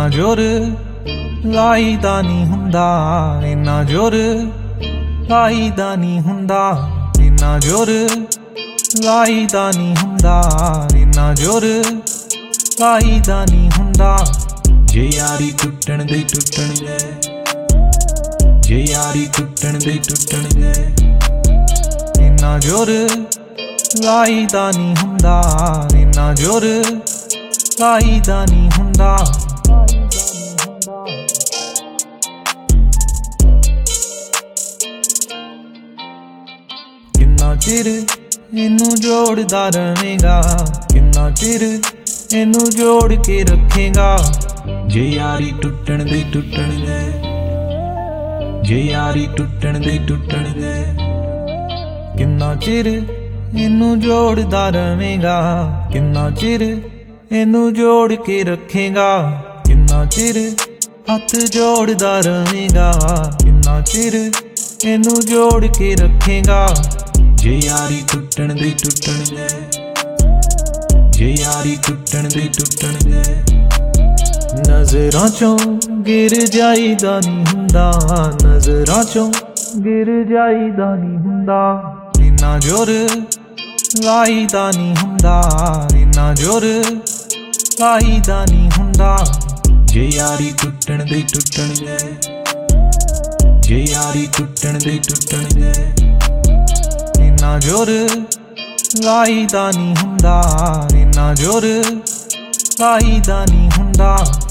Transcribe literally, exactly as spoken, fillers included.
ਜ਼ੋਰ ਲਾਈਦਾ ਨਹੀਂ ਹੁੰਦਾ, ਇੰਨਾ ਜ਼ੋਰ ਲਾਈਦਾ ਨਹੀਂ ਹੁੰਦਾ, ਇੰਨਾ ਜ਼ੋਰ ਲਾਈਦਾ ਨਹੀਂ ਹੁੰਦਾ, ਇੰਨਾ ਜ਼ੋਰ ਲਾਈਦਾ ਨਹੀਂ ਹੁੰਦਾ। ਜੇ ਯਾਰੀ ਟੁੱਟਣ ਦੇ ਟੁੱਟਣਗੇ, ਜੇ ਯਾਰੀ ਟੁੱਟਣ ਦੇ ਟੁੱਟਣਗੇ, ਇੰਨਾ ਜ਼ੋਰ ਲਾਈਦਾ ਨਹੀਂ ਹੁੰਦਾ, ਇੰਨਾ ਜ਼ੋਰ ਲਾਈਦਾ ਨਹੀਂ ਹੁੰਦਾ। ਕਿੰਨਾ ਚਿਰ ਇਹਨੂੰ ਜੋੜਦਾ ਰਵੇਂਗਾ, ਕਿੰਨਾ ਚਿਰ ਇਹਨੂੰ ਜੋੜ ਕੇ ਰੱਖੇਗਾ। ਜੇ ਯਾਰੀ ਟੁੱਟਣ ਦੇ ਟੁੱਟਣਗੇ, ਜੇ ਯਾਰੀ ਟੁੱਟਣ ਦੇ ਟੁੱਟਣਗੇ, ਕਿੰਨਾ ਚਿਰ ਇਹਨੂੰ ਜੋੜਦਾ ਰਵੇਂਗਾ, ਕਿੰਨਾ ਚਿਰ ਇਹਨੂੰ ਜੋੜ ਕੇ ਰੱਖੇਗਾ। ਕਿੰਨਾ ਚਿਰ ਹੱਥ ਜੋੜਦਾ ਰਵੇਂਗਾ, ਕਿੰਨਾ ਚਿਰ ਇਹਨੂੰ ਜੋੜ ਕੇ ਰੱਖੇਗਾ। ਜੇ ਯਾਰੀ ਟੁੱਟਣ ਦੇ ਟੁੱਟਣਗੇ, ਜੇ ਯਾਰੀ ਟੁੱਟਣ ਦੇ ਟੁੱਟਣਗੇ, ਨਜ਼ਰਾਂ ਚੋਂ ਗਿਰ ਜਾਈਦਾ ਨਹੀਂ ਹੁੰਦਾ, ਨਜ਼ਰਾਂ ਚੋਂ ਗਿਰ ਜਾਈਦਾ ਨਹੀਂ ਹੁੰਦਾ। ਇੰਨਾ ਜ਼ੋਰ ਲਾਈਦਾ ਨਹੀਂ ਹੁੰਦਾ, ਇੰਨਾ ਜ਼ੋਰ ਲਾਈਦਾ ਨਹੀਂ ਹੁੰਦਾ। ਜੇ ਯਾਰੀ ਟੁੱਟਣ ਦੇ ਟੁੱਟਣਗੇ, ਜੇ ਯਾਰੀ ਟੁੱਟਣ ਦੇ ਟੁੱਟਣਗੇ, ਇੰਨਾ ਜ਼ੋਰ ਲਾਈਦਾ ਨਹੀਂ ਹੁੰਦਾ, ਇੰਨਾ ਜ਼ੋਰ ਲਾਈਦਾ ਨਹੀਂ ਹੁੰਦਾ।